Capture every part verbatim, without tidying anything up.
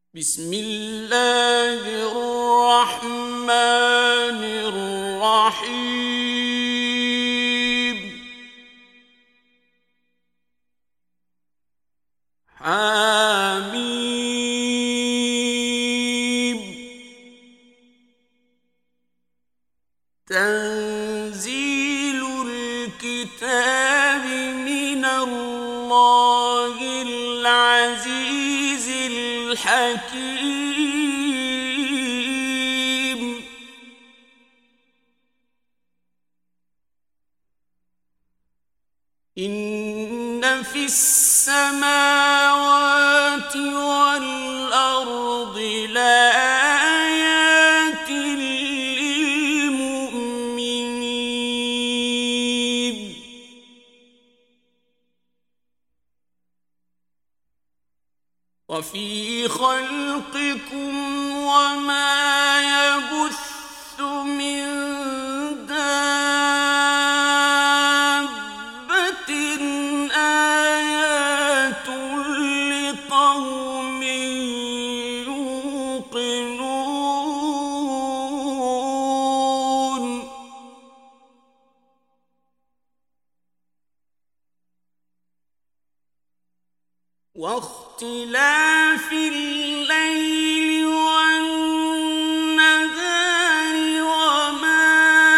بسم الله الرحمن الرحيم حميم تنزيل الكتاب من الله العزيز الحكيم إن في السماوات والأرض لآيات للمؤمنين وفي خلقكم وما يبث من دابة آيات لقوم يوقنون واختلاف الليل والنهار وما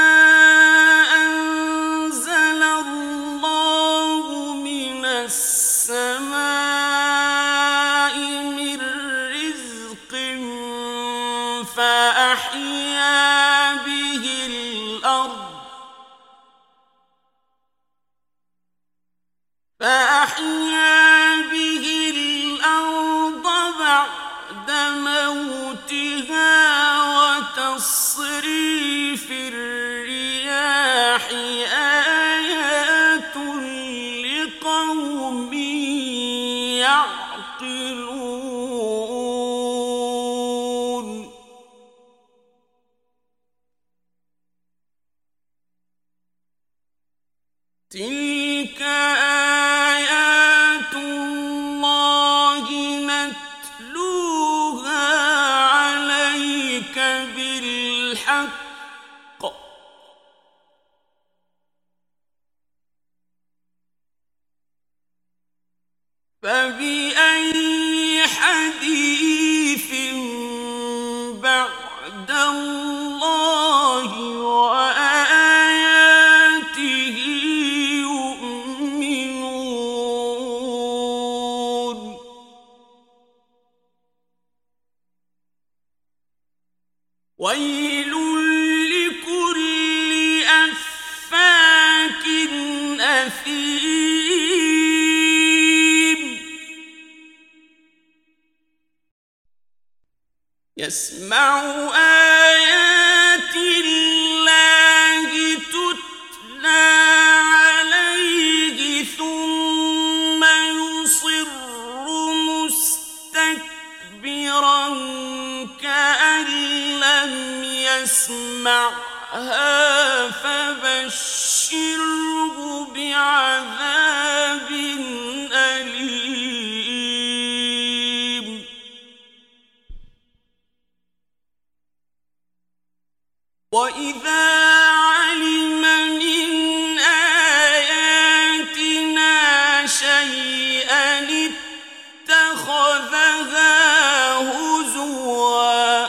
أنزل الله من السماء من رزق فأحيا به الأرض فأحيا به الأرض بعد موتها وتصريف الرياح آيات لقوم يعقلون تلك آيات الله نتلوها عليك بالحق فبأي حديث بعد الله وآياته يؤمنون ويل لكل أفاك أثيم يسمع آيات الله تتلى عليه ثم يصر مستكبرا كأن لم يسمعها فبشره بعذاب أليم وإذا علم من آياتنا شيئا اتخذها هزوا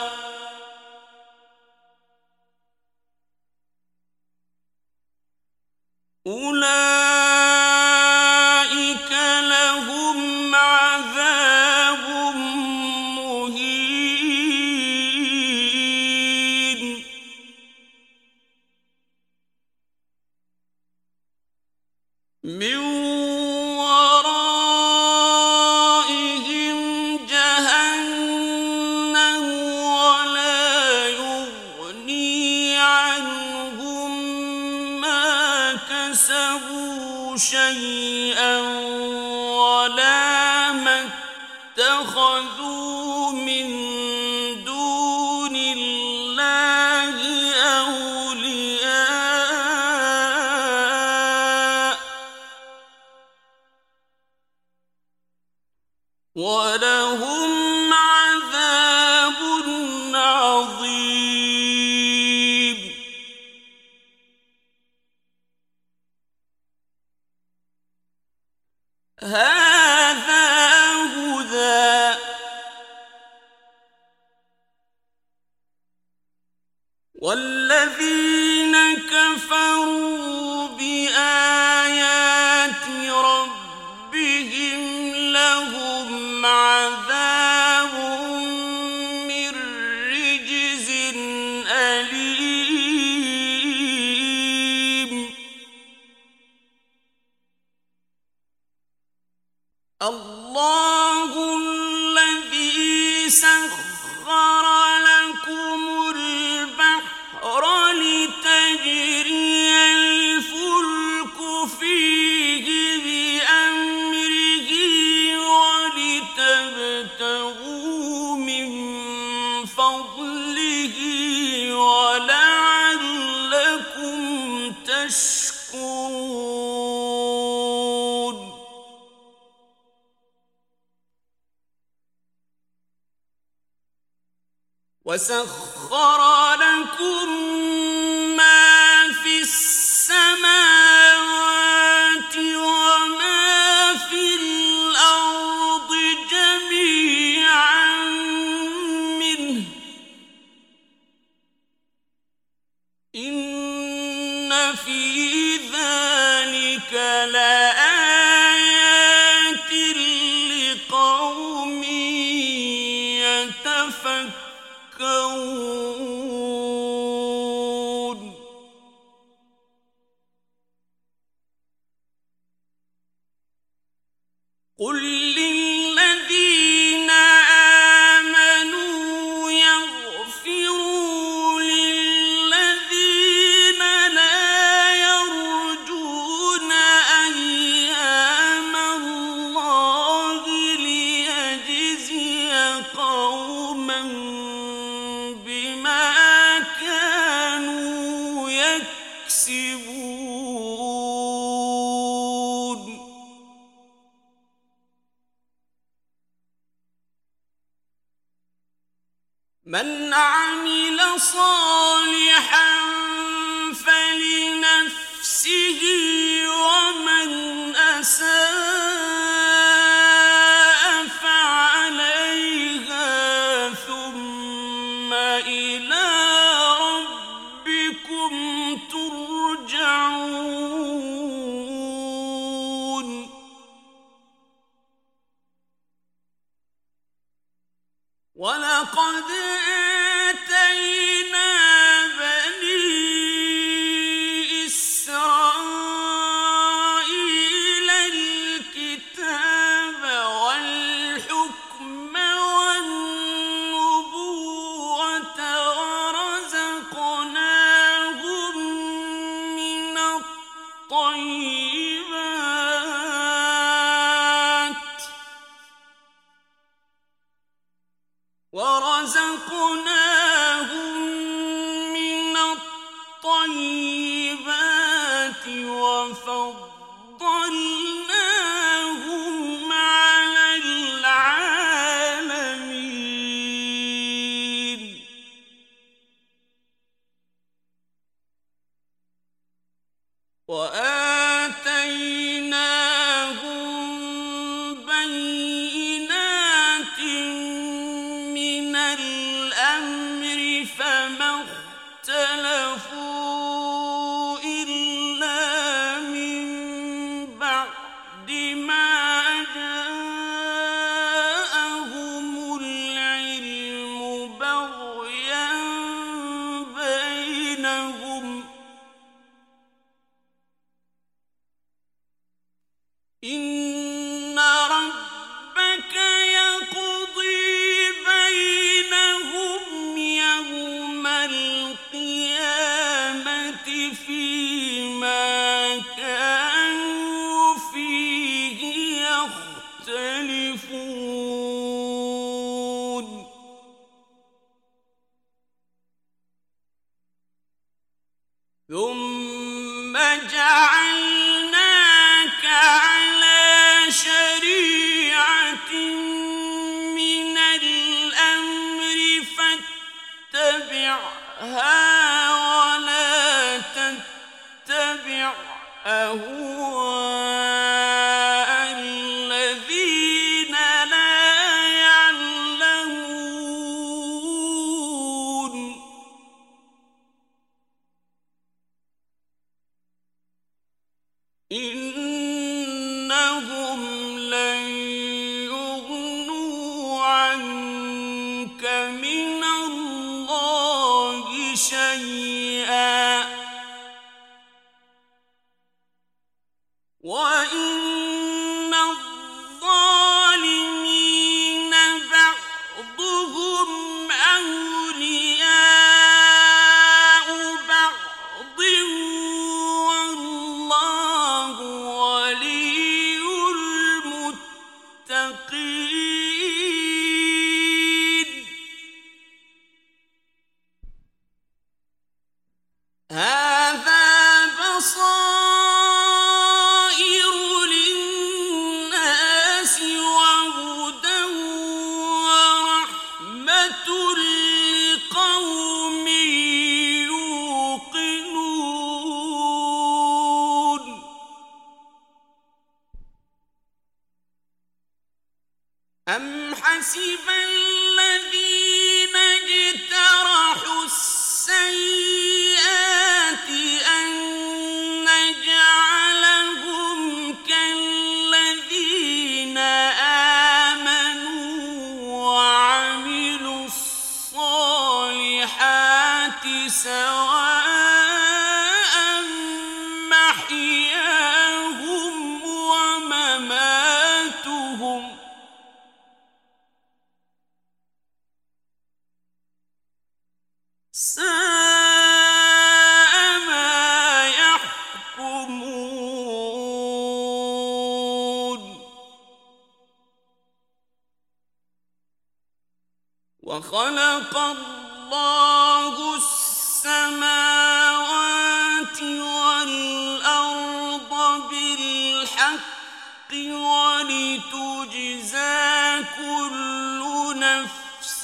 أولئك لهم عذاب مهين من ورائهم جهنم ولا يغني عنهم ما كسبوا شيئا ولا ما اتخذوا من دون الله أولياء ولهم عذاب والذين كفروا بآيات ربهم لهم عذاب من رجز أليم الله الذي سخر لكم البحر لتجري الفلك فيه بأمره ولتبتغوا من فضله ولعلكم تشكرون وسخر لكم ما في السماوات وما في الأرض جميعا منه إن في ذلك لآيات لقوم يتفكرون قل للذين آمنوا يغفروا للذين لا يرجون أيام الله ليجزي قوما بما كانوا يكسبون من عمل صالحا فلنفسه ومن أساء فعليها ثم إلى ربكم ترجعون ولقد آتينا بني إسرائيل الكتاب والحكم والنبوة ورزقناهم من الطيبات ورزقناهم من الطيبات وفضلناهم على العالمين وآتيناهم بينات من الأمر فما اختلفوا إلا من بعد ما جاءهم العلم بغيا بينهم إن ربك يقضي بينهم يوم القيامة فيما كانوا فيه يختلفون ثم جعلناك على شريعة من الأمر فاتبعها ولا تتبع أهواء الذين لا يعلمون سواء محياهم ومماتهم ساء ما يحكمون وخلق الله السماوات والأرض بالحق ولتجزى كل نفس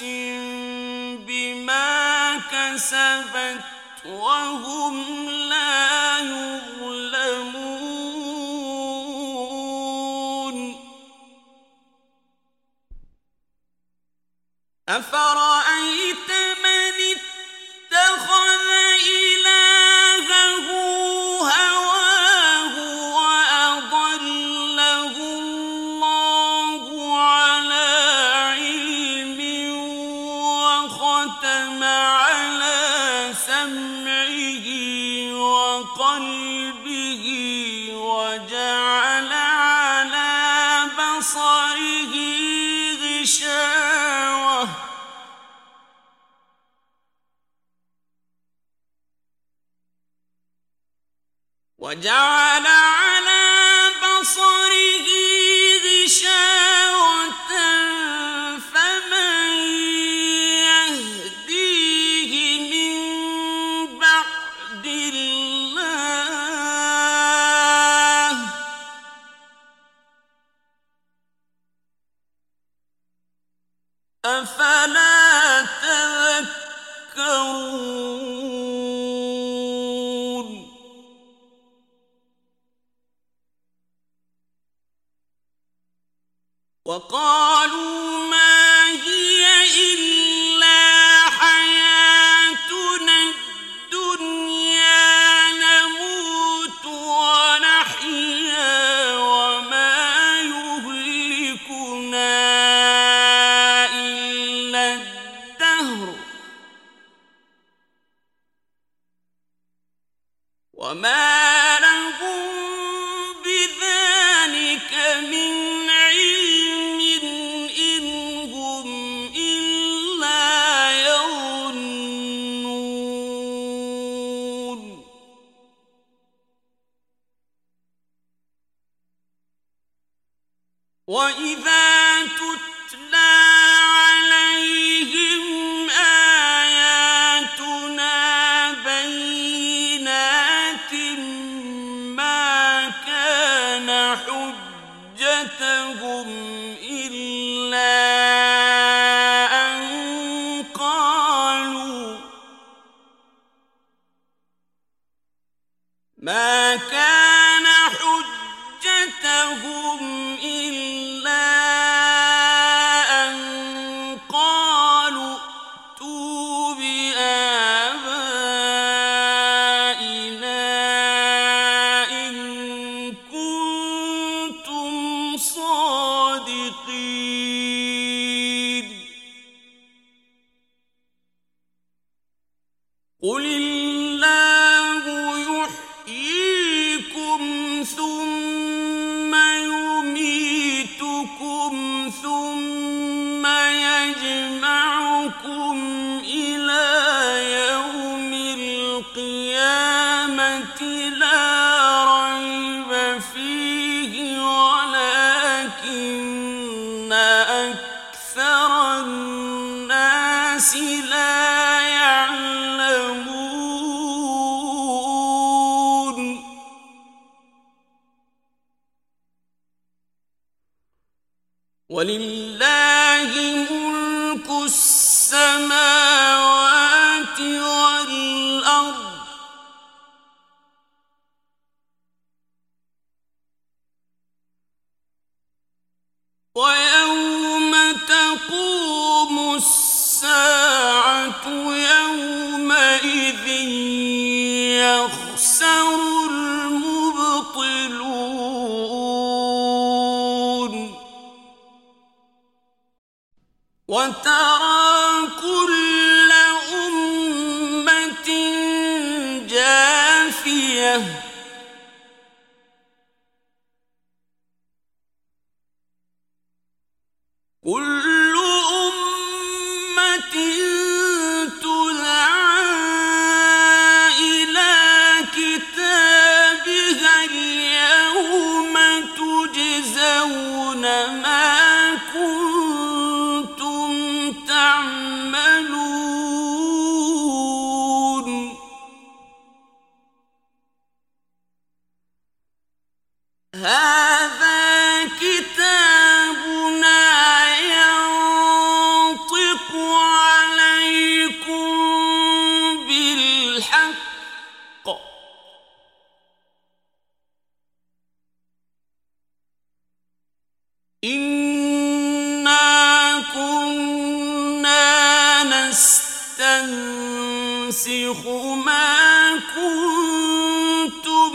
بما كسبت وهم لا يظلمون أفرأيت من اتخذ إلهه هواه وأضله الله على علم وختم على سمعه وقلبه وجعل على بصره غشاوة وجعل على بصره غشاوة فمن يهديه من بعد الله أفلا تذكرون وقالوا ما هي إلا حياتنا الدنيا نموت ونحيا وما يهلكنا إلا الدهر وما لهم بذلك من علم إن هم إلا يظنون وإذا تتلى عليهم آياتنا بينات ما كان حجتهم إلا أن قالوا ما كان حجتهم إلا أن قالوا ائتوا بآبائنا إن كنتم صادقين قل الله يحييكم ثم يميتكم ثم يجمعكم إلى يوم القيامة لا ريب فيه ولكن أكثر الناس لا يعلمون ولله ملك السماوات والأرض ويوم تقوم الساعة يومئذ يخسر المبطلون زينة كل أمة تدعى إلى كتابها اليوم تجزون ما كنتم تعملون هذا كتابنا ينطق عليكم بالحق إنا كنا نستنسخ ما كنتم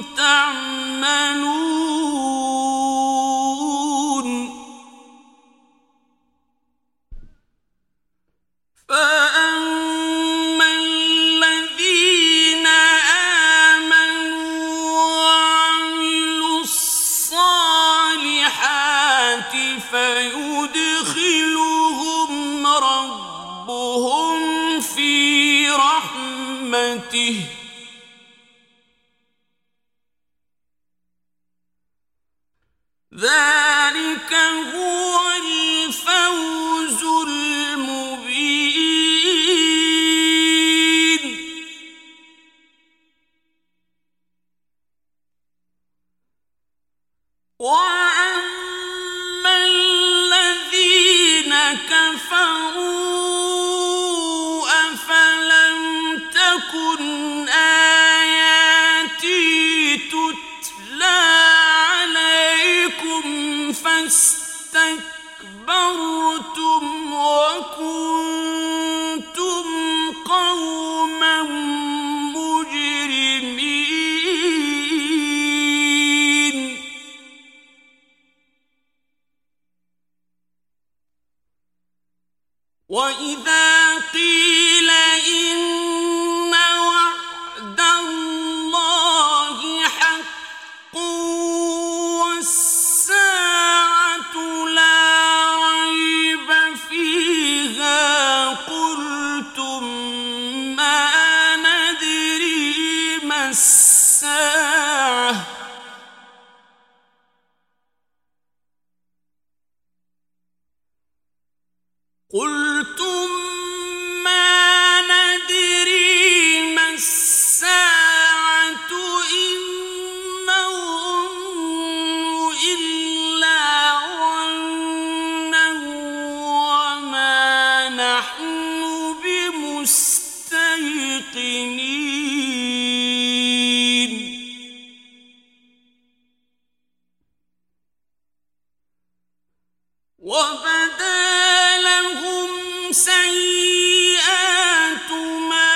تعملون فأما الذين آمنوا وعملوا الصالحات فيدخلهم ربهم في رحمته ذلك هو الفوز المبين وأما الذين كفروا أفلم تكن آياتي تتلى عليكم فاستكبرتم وكنتم قوما مجرمين وإذا قيل إن وعد الله حق والساعة لا ريب فيها قلتم ما ندري ما الساعة قلتم ما ندري ما الساعة إن نظن إلا ظنا وما نحن بمستيقنين وبدا سيئات ما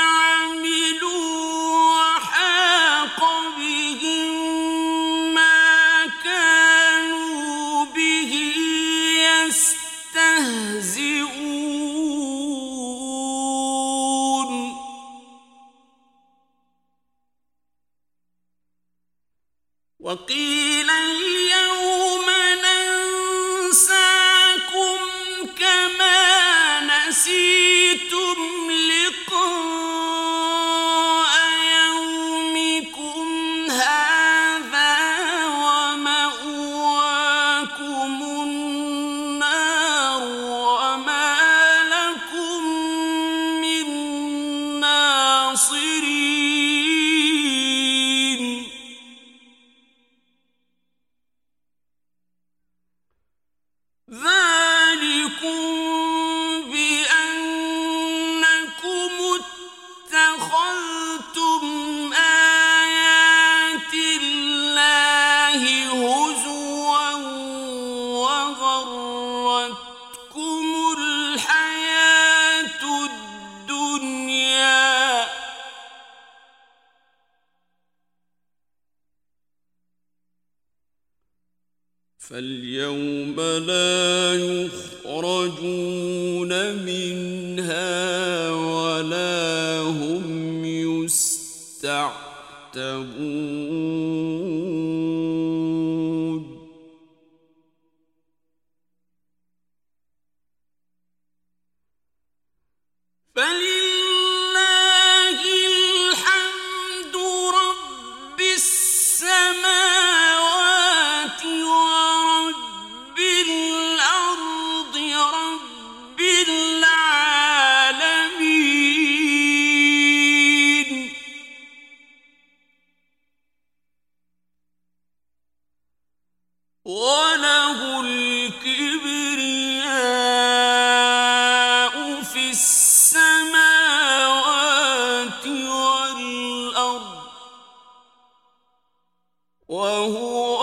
عملوا وحاق بهم ما كانوا به يستهزئون وقيل اليوم ننساكم كما نسيتم لقاء يومكم هذا ومأواكم النار وما لكم من ناصرين ذلكم فاليوم لا يخرجون منها ولا هم يستعتبون يحتبون فلله الحمد رب السماوات ورب الأرض رب العالمين وله الكبرياء في السماوات والأرض وهو